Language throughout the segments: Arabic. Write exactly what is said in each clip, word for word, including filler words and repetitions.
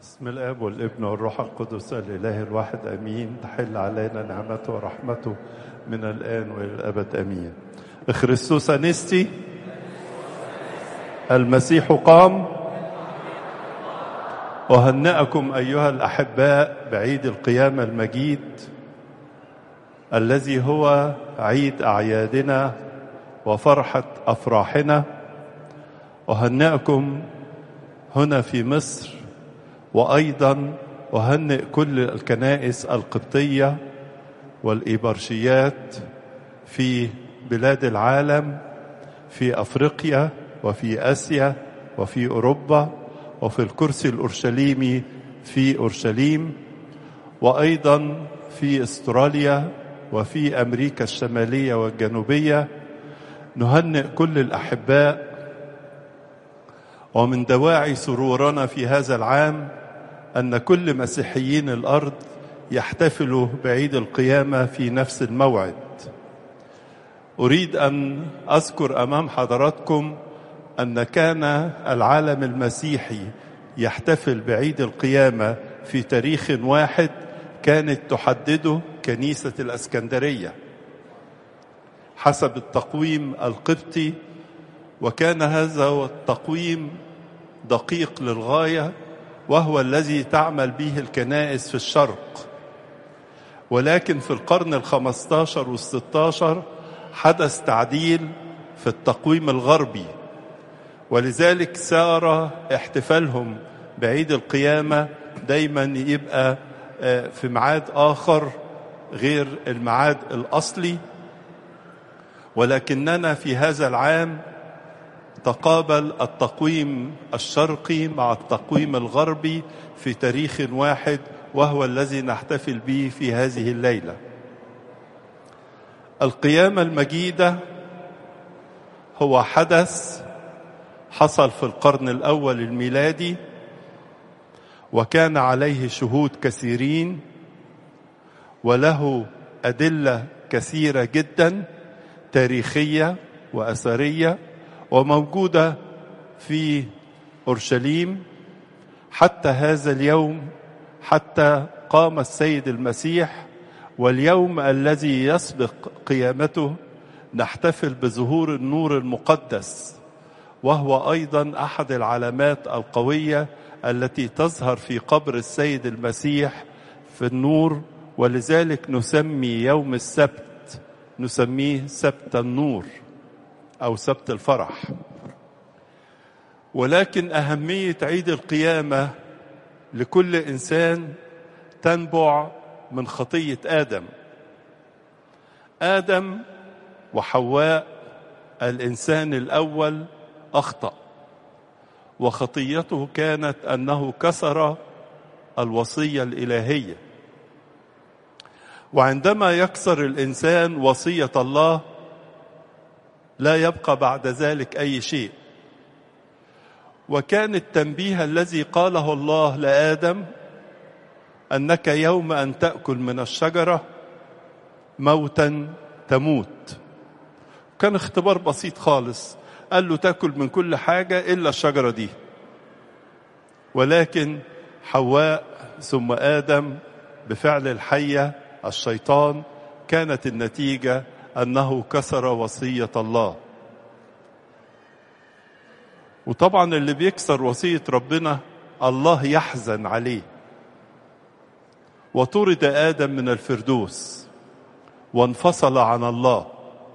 بسم الآب والابن والروح القدس الإله الواحد أمين. تحل علينا نعمته ورحمته من الآن وإلى الأبد أمين. خريستوس أنستي، المسيح قام. أهنئكم أيها الأحباء بعيد القيامة المجيد الذي هو عيد أعيادنا وفرحة أفراحنا. أهنئكم هنا في مصر، وأيضا أهنئ كل الكنائس القبطية والإبرشيات في بلاد العالم، في أفريقيا وفي آسيا وفي أوروبا وفي الكرسي الأورشليمي في أورشليم، وأيضا في أستراليا وفي أمريكا الشمالية والجنوبية. نهنئ كل الأحباء، ومن دواعي سرورنا في هذا العام أن كل مسيحيين الأرض يحتفلوا بعيد القيامة في نفس الموعد. أريد أن أذكر أمام حضراتكم أن كان العالم المسيحي يحتفل بعيد القيامة في تاريخ واحد كانت تحدده كنيسة الإسكندرية حسب التقويم القبطي، وكان هذا التقويم دقيق للغاية، وهو الذي تعمل به الكنائس في الشرق. ولكن في القرن الخمستاشر والستاشر حدث تعديل في التقويم الغربي، ولذلك صار احتفالهم بعيد القيامة دايما يبقى في ميعاد آخر غير الميعاد الأصلي. ولكننا في هذا العام تقابل التقويم الشرقي مع التقويم الغربي في تاريخ واحد، وهو الذي نحتفل به في هذه الليلة. القيامة المجيدة هو حدث حصل في القرن الأول الميلادي، وكان عليه شهود كثيرين، وله أدلة كثيرة جدا تاريخية وأثرية، وموجودة في أورشليم حتى هذا اليوم، حتى قام السيد المسيح. واليوم الذي يسبق قيامته نحتفل بظهور النور المقدس، وهو أيضا أحد العلامات القوية التي تظهر في قبر السيد المسيح في النور. ولذلك نسمي يوم السبت نسميه سبت النور أو سبت الفرح. ولكن أهمية عيد القيامة لكل إنسان تنبع من خطية آدم. آدم وحواء الإنسان الأول أخطأ، وخطيته كانت أنه كسر الوصية الإلهية. وعندما يكسر الإنسان وصية الله لا يبقى بعد ذلك أي شيء. وكان التنبيه الذي قاله الله لآدم أنك يوم أن تأكل من الشجرة موتا تموت. كان اختبار بسيط خالص، قال له تأكل من كل حاجة إلا الشجرة دي. ولكن حواء ثم آدم بفعل الحية الشيطان كانت النتيجة أنه كسر وصية الله. وطبعا اللي بيكسر وصية ربنا الله يحزن عليه. وطرد آدم من الفردوس وانفصل عن الله.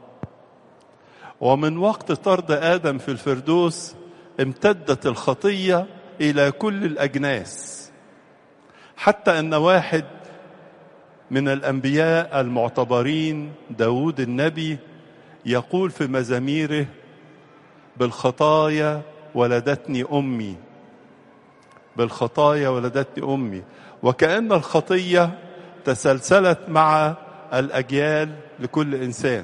ومن وقت طرد آدم في الفردوس امتدت الخطية إلى كل الأجناس، حتى أن واحد من الأنبياء المعتبرين داود النبي يقول في مزاميره: بالخطايا ولدتني أمي، بالخطايا ولدتني أمي. وكأن الخطية تسلسلت مع الأجيال لكل إنسان،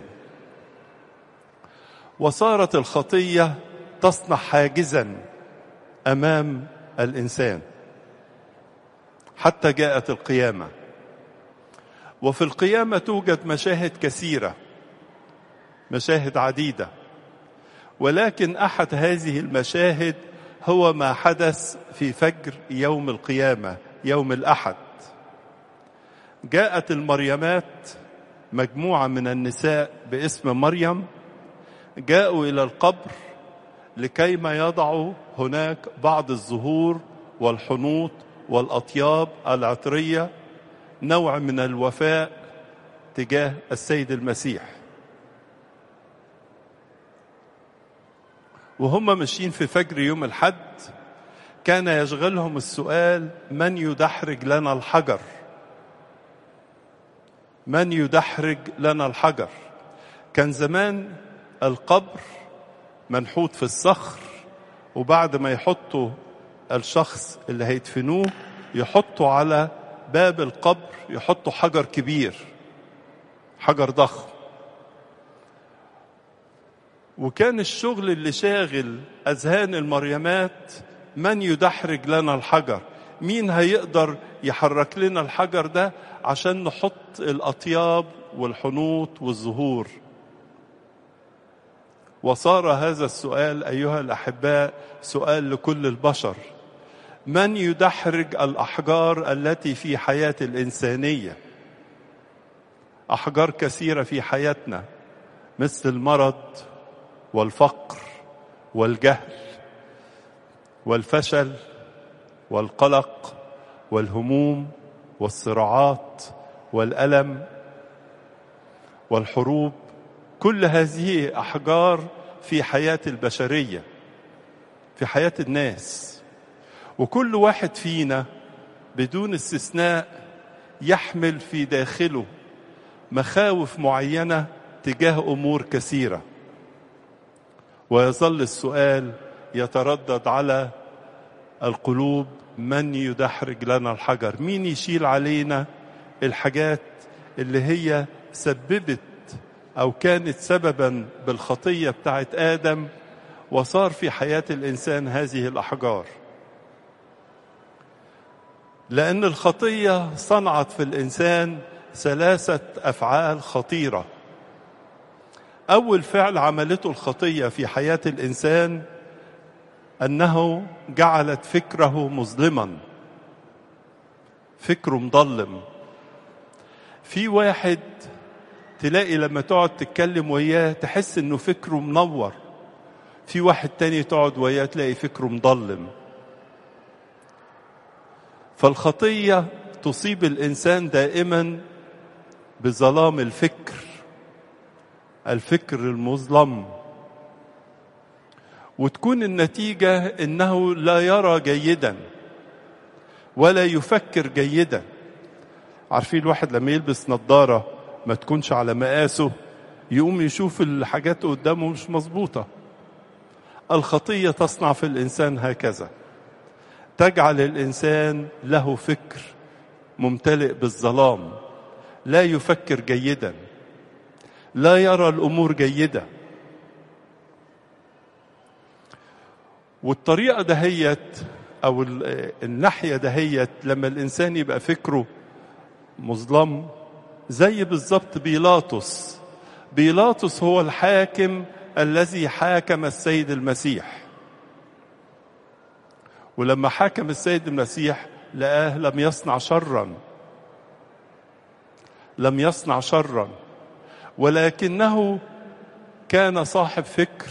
وصارت الخطية تصنع حاجزا أمام الإنسان حتى جاءت القيامة. وفي القيامة توجد مشاهد كثيرة، مشاهد عديدة، ولكن أحد هذه المشاهد هو ما حدث في فجر يوم القيامة يوم الأحد. جاءت المريمات مجموعة من النساء باسم مريم، جاءوا إلى القبر لكيما يضعوا هناك بعض الزهور والحنوط والأطياب العطرية، نوع من الوفاء تجاه السيد المسيح. وهم ماشيين في فجر يوم الحد كان يشغلهم السؤال: من يدحرج لنا الحجر؟ من يدحرج لنا الحجر؟ كان زمان القبر منحوت في الصخر، وبعد ما يحطوا الشخص اللي هيدفنوه يحطوا على باب القبر يحطوا حجر كبير، حجر ضخم. وكان الشغل اللي شاغل أذهان المريمات: من يدحرج لنا الحجر؟ مين هيقدر يحرك لنا الحجر ده عشان نحط الأطياب والحنوط والزهور؟ وصار هذا السؤال أيها الأحباء سؤال لكل البشر: من يدحرج الأحجار التي في حياة الإنسانية؟ أحجار كثيرة في حياتنا مثل المرض والفقر والجهل والفشل والقلق والهموم والصراعات والألم والحروب. كل هذه أحجار في حياة البشرية، في حياة الناس. وكل واحد فينا بدون استثناء يحمل في داخله مخاوف معينة تجاه أمور كثيرة، ويظل السؤال يتردد على القلوب: من يدحرج لنا الحجر؟ مين يشيل علينا الحاجات اللي هي سببت أو كانت سببا بالخطية بتاعت آدم وصار في حياة الإنسان هذه الأحجار؟ لأن الخطية صنعت في الإنسان ثلاثة أفعال خطيرة. أول فعل عملته الخطية في حياة الإنسان أنه جعلت فكره مظلما، فكره مظلم. في واحد تلاقي لما تقعد تتكلم وياه تحس انه فكره منور، في واحد تاني تقعد وياه تلاقي فكره مظلم. فالخطية تصيب الإنسان دائما بظلام الفكر، الفكر المظلم، وتكون النتيجة إنه لا يرى جيدا ولا يفكر جيدا. عارفين الواحد لما يلبس نظارة ما تكونش على مقاسه يقوم يشوف الحاجات قدامه مش مظبوطة. الخطية تصنع في الإنسان هكذا، تجعل الإنسان له فكر ممتلئ بالظلام، لا يفكر جيدا، لا يرى الأمور جيدة. والطريقة دهيت أو الناحية دهيت لما الإنسان يبقى فكره مظلم، زي بالضبط بيلاطس. بيلاطس هو الحاكم الذي حاكم السيد المسيح، ولما حاكم السيد المسيح لقاه لم يصنع شرا، لم يصنع شرا، ولكنه كان صاحب فكر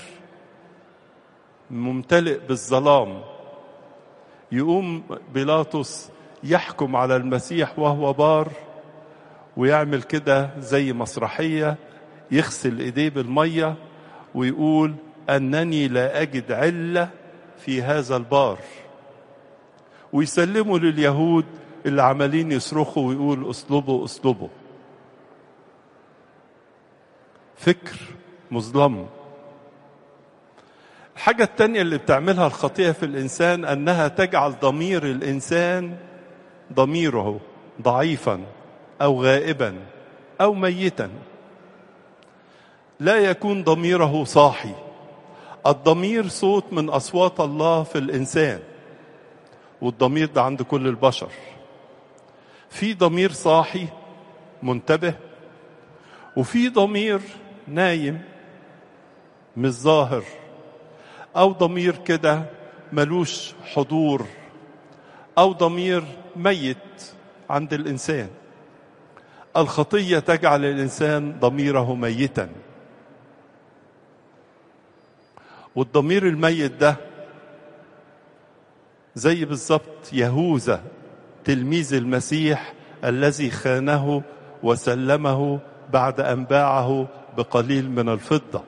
ممتلئ بالظلام. يقوم بيلاطس يحكم على المسيح وهو بار، ويعمل كده زي مسرحية، يغسل ايديه بالمية ويقول: أنني لا أجد علة في هذا البار، ويسلموا لليهود اللي عمالين يصرخوا ويقول: اصلبوا اصلبوا. فكر مظلم. الحاجة التانية اللي بتعملها الخطيئة في الإنسان أنها تجعل ضمير الإنسان ضميره ضعيفا أو غائبا أو ميتا، لا يكون ضميره صاحي. الضمير صوت من أصوات الله في الإنسان، والضمير ده عند كل البشر. في ضمير صاحي منتبه، وفي ضمير نايم مش ظاهر، أو ضمير كده ملوش حضور أو ضمير ميت عند الإنسان. الخطية تجعل الإنسان ضميره ميتا، والضمير الميت ده زي بالظبط يهوذا تلميذ المسيح الذي خانه وسلمه بعد أن باعه بقليل من الفضة.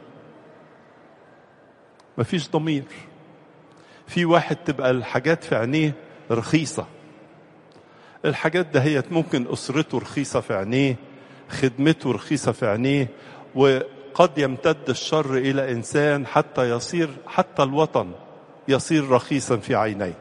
مفيش ضمير. في واحد تبقى الحاجات في عينيه رخيصة، الحاجات ده هي ممكن أسرته رخيصة في عينيه، خدمته رخيصة في عينيه، وقد يمتد الشر إلى إنسان حتى يصير حتى الوطن يصير رخيصا في عينيه.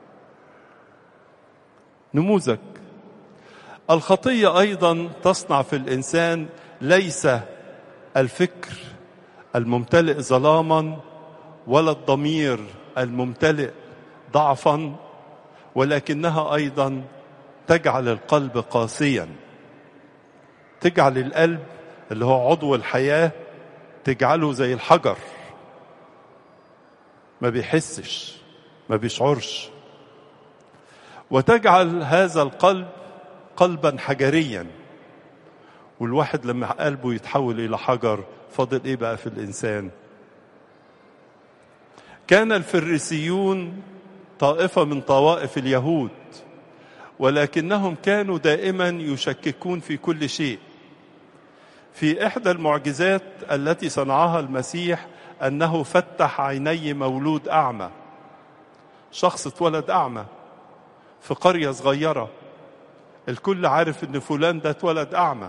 نموذج. الخطية أيضا تصنع في الإنسان ليس الفكر الممتلئ ظلاما ولا الضمير الممتلئ ضعفا، ولكنها أيضا تجعل القلب قاسيا، تجعل القلب اللي هو عضو الحياة تجعله زي الحجر، ما بيحسش ما بيشعرش، وتجعل هذا القلب قلبا حجريا. والواحد لما قلبه يتحول إلى حجر فاضل إيه بقى في الإنسان؟ كان الفريسيون طائفة من طوائف اليهود، ولكنهم كانوا دائما يشككون في كل شيء. في إحدى المعجزات التي صنعها المسيح أنه فتح عيني مولود أعمى، شخص اتولد أعمى في قرية صغيرة، الكل عارف أن فلان ده اتولد أعمى،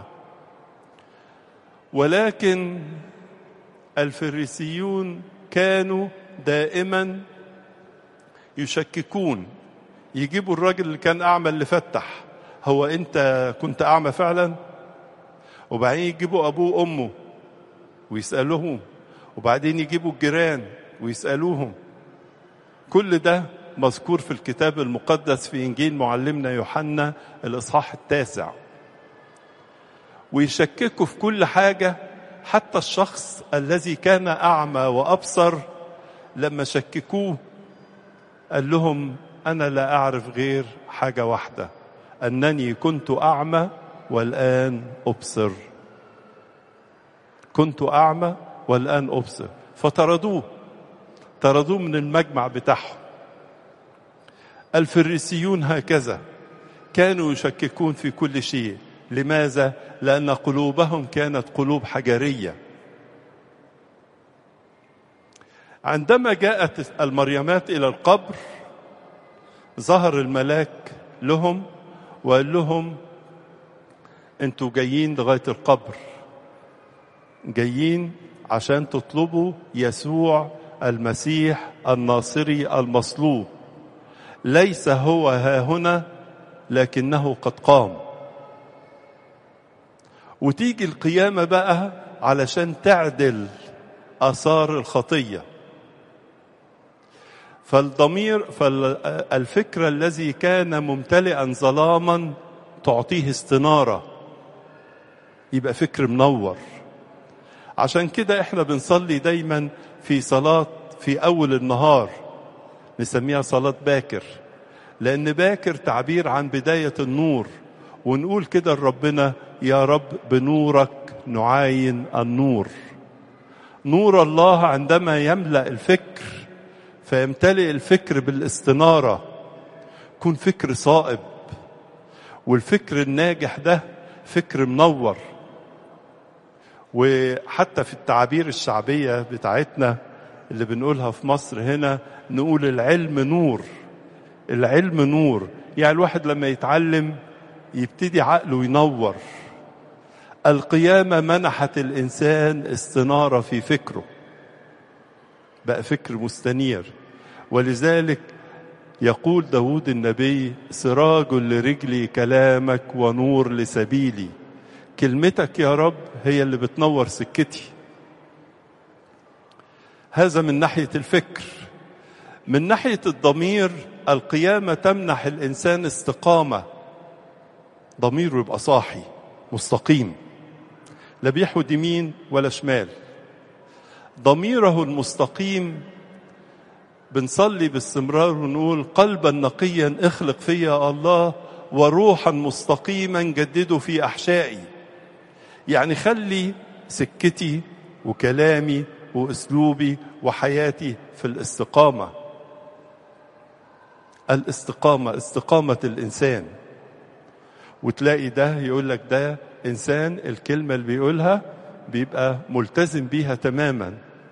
ولكن الفريسيون كانوا دائما يشككون، يجيبوا الراجل اللي كان أعمى اللي فتح، هو أنت كنت أعمى فعلا؟ وبعدين يجيبوا أبوه وأمه ويسألوهم، وبعدين يجيبوا الجيران ويسألوهم. كل ده مذكور في الكتاب المقدس في إنجيل معلمنا يوحنا الإصحاح التاسع. ويشككوا في كل حاجة، حتى الشخص الذي كان أعمى وأبصر لما شككوه قال لهم أنا لا أعرف غير حاجة واحدة، أنني كنت أعمى والآن أبصر. كنت أعمى والآن أبصر. فطردوه طردوه من المجمع بتاعهم. الفريسيون هكذا كانوا يشككون في كل شيء. لماذا؟ لأن قلوبهم كانت قلوب حجرية. عندما جاءت المريمات إلى القبر ظهر الملاك لهم وقال لهم انتوا جايين لغاية القبر، جايين عشان تطلبوا يسوع المسيح الناصري المصلوب، ليس هو ها هنا لكنه قد قام. وتيجي القيامة بقى علشان تعدل آثار الخطية. فالضمير فالفكر الذي كان ممتلئا ظلاما تعطيه استنارة، يبقى فكر منور. عشان كده احنا بنصلي دايما في صلاة في أول النهار نسميها صلاة باكر، لأن باكر تعبير عن بداية النور. ونقول كده لربنا يا رب بنورك نعاين النور. نور الله عندما يملأ الفكر فيمتلئ الفكر بالاستنارة، يكون فكر صائب. والفكر الناجح ده فكر منور. وحتى في التعابير الشعبية بتاعتنا اللي بنقولها في مصر هنا نقول العلم نور. العلم نور، يعني الواحد لما يتعلم يبتدي عقله ينور. القيامة منحت الإنسان استنارة في فكره، بقى فكر مستنير. ولذلك يقول داود النبي سراج لرجلي كلامك ونور لسبيلي. كلمتك يا رب هي اللي بتنور سكتي. هذا من ناحية الفكر. من ناحية الضمير القيامة تمنح الإنسان استقامة، ضميره يبقى صاحي مستقيم، لا بيحود يمين ولا شمال. ضميره المستقيم بنصلي باستمرار ونقول قلبا نقيا اخلق فيا الله وروحا مستقيما جدده في أحشائي. يعني خلي سكتي وكلامي وأسلوبي وحياتي في الاستقامة. الاستقامة استقامة الإنسان. وتلاقي ده يقول لك ده إنسان الكلمة اللي بيقولها بيبقى ملتزم بيها تماما.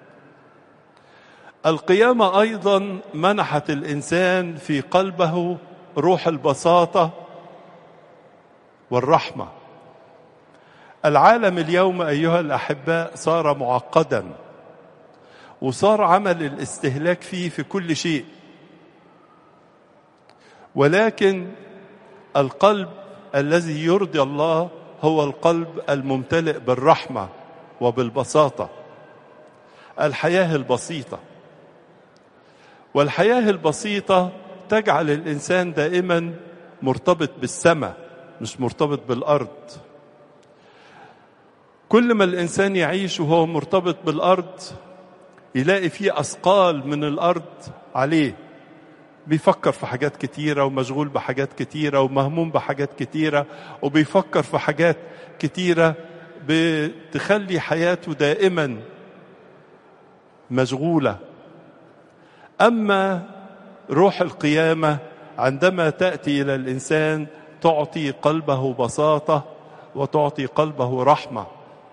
القيامة أيضا منحت الإنسان في قلبه روح البساطة والرحمة. العالم اليوم أيها الأحباء صار معقدا، وصار عمل الاستهلاك فيه في كل شيء، ولكن القلب الذي يرضي الله هو القلب الممتلئ بالرحمة وبالبساطة، الحياة البسيطة. والحياة البسيطة تجعل الإنسان دائما مرتبط بالسماء مش مرتبط بالأرض. كل ما الإنسان يعيش وهو مرتبط بالأرض يلاقي فيه أثقال من الأرض عليه، بيفكر في حاجات كتيرة ومشغول بحاجات كتيرة ومهموم بحاجات كتيرة وبيفكر في حاجات كتيرة بتخلي حياته دائما مشغولة. أما روح القيامة عندما تأتي إلى الإنسان تعطي قلبه بساطة وتعطي قلبه رحمة.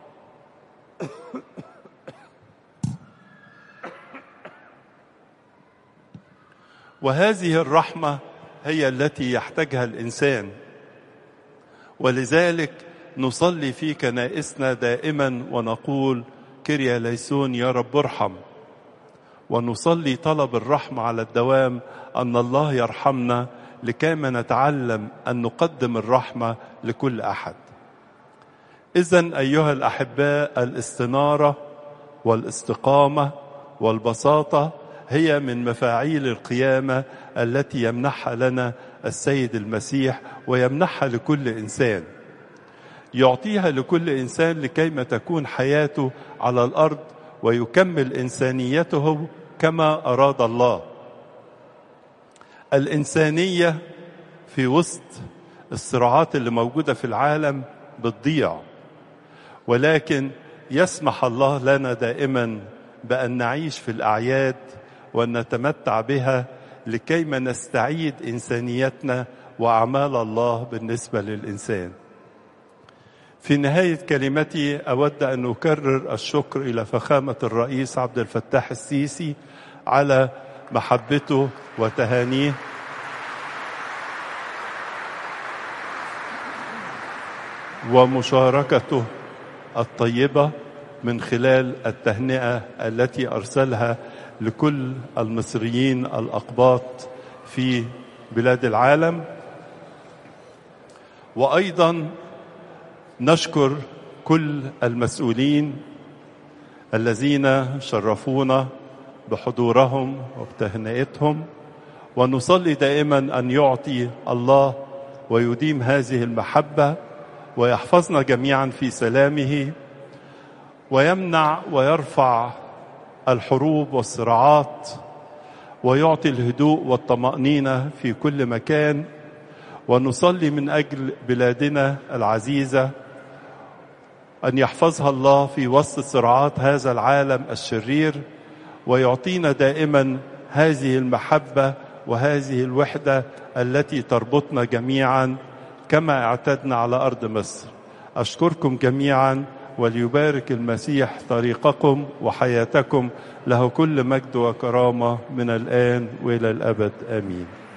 وهذه الرحمة هي التي يحتاجها الإنسان، ولذلك نصلي في كنائسنا دائما ونقول كريا ليسون يا رب ارحم، ونصلي طلب الرحمة على الدوام أن الله يرحمنا لكيما نتعلم أن نقدم الرحمة لكل أحد. إذن أيها الأحباء الاستنارة والاستقامة والبساطة هي من مفاعيل القيامة التي يمنحها لنا السيد المسيح ويمنحها لكل إنسان، يعطيها لكل إنسان لكيما تكون حياته على الأرض ويكمل إنسانيته كما أراد الله. الإنسانية في وسط الصراعات اللي موجودة في العالم بتضيع، ولكن يسمح الله لنا دائما بأن نعيش في الأعياد وأن نتمتع بها لكيما نستعيد إنسانيتنا وأعمال الله بالنسبة للإنسان. في نهاية كلمتي أود أن أكرر الشكر إلى فخامة الرئيس عبد الفتاح السيسي على محبته وتهانيه ومشاركته الطيبة من خلال التهنئة التي أرسلها لكل المصريين الأقباط في بلاد العالم. وأيضا نشكر كل المسؤولين الذين شرفونا بحضورهم وبتهنئتهم، ونصلي دائما أن يعطي الله ويديم هذه المحبة ويحفظنا جميعا في سلامه، ويمنع ويرفع الحروب والصراعات، ويعطي الهدوء والطمأنينة في كل مكان. ونصلي من أجل بلادنا العزيزة أن يحفظها الله في وسط صراعات هذا العالم الشرير، ويعطينا دائما هذه المحبة وهذه الوحدة التي تربطنا جميعا كما اعتدنا على أرض مصر. أشكركم جميعا، وليبارك المسيح طريقكم وحياتكم، له كل مجد وكرامة من الآن وإلى الأبد آمين.